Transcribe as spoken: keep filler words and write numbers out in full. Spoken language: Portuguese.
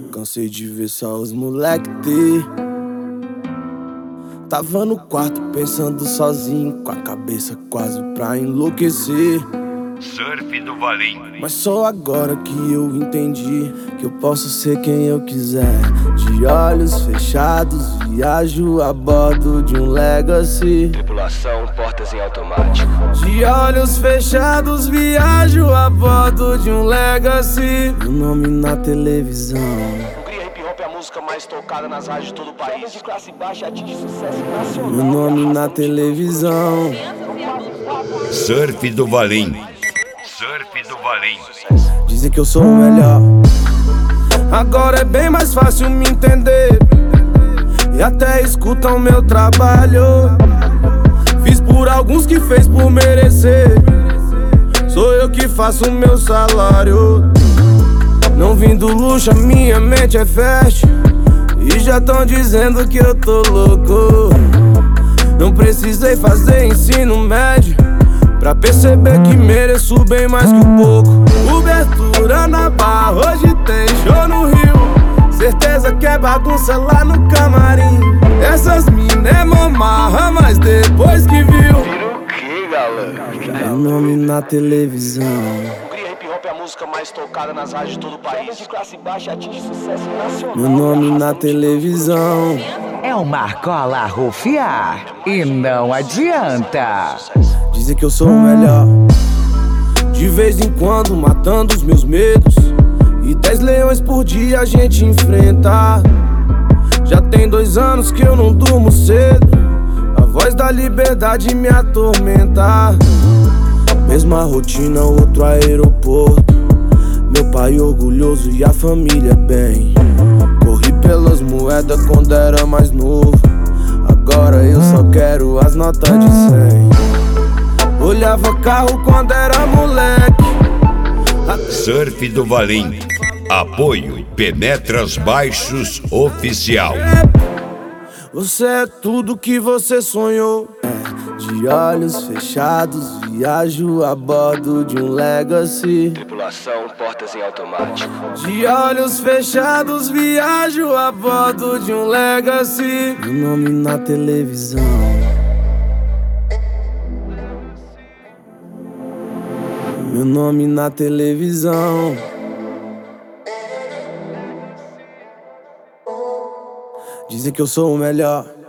Cansei de ver só os moleque ter. Tava no quarto pensando sozinho, com a cabeça quase pra enlouquecer. Surf do Valim. Mas só agora que eu entendi que eu posso ser quem eu quiser. De olhos fechados, viajo a bordo de um Legacy. Tripulação, portas em automático. De olhos fechados, viajo a bordo de um Legacy. Meu nome na televisão. Hungria Hip Hop é a música mais tocada nas rádios de todo o país. De classe baixa atinge sucesso nacional. Meu nome na televisão. Surf do Valim. Surf do Valim. Dizem que eu sou o melhor. Agora é bem mais fácil me entender. E até escutam meu trabalho. Fiz por alguns que fez por merecer. Sou eu que faço o meu salário. Não vim do luxo, a minha mente é fértil. E já tão dizendo que eu tô louco. Não precisei fazer ensino médio pra perceber que mereço bem mais que um pouco. Cobertura na barra, hoje tem show no Rio. Certeza que é bagunça lá no camarim. Essas mina é mamarra, mas depois que viu, Vira o que, galera? meu nome na televisão. Hungria Hip Hop é a música mais tocada nas rádios de todo o país. De classe baixa atinge sucesso nacional. Meu nome na televisão. É o Marcola rufiar e não adianta. Dizem que eu sou o melhor. De vez em quando matando os meus medos. E dez leões por dia a gente enfrenta. Já tem dois anos que eu não durmo cedo. A voz da liberdade me atormenta. Mesma rotina, outro aeroporto. Meu pai orgulhoso e a família bem. Corri pelas moedas quando era mais novo. Agora eu só quero as notas de cem. Olhava carro quando era moleque. Surf do Valim. Apoio Penetras Baixos Oficial. Você é tudo que você sonhou. De olhos fechados, viajo a bordo de um Legacy. Tripulação, portas em automático. De olhos fechados, viajo a bordo de um Legacy. Meu nome na televisão. Meu nome na televisão. Dizem que eu sou o melhor.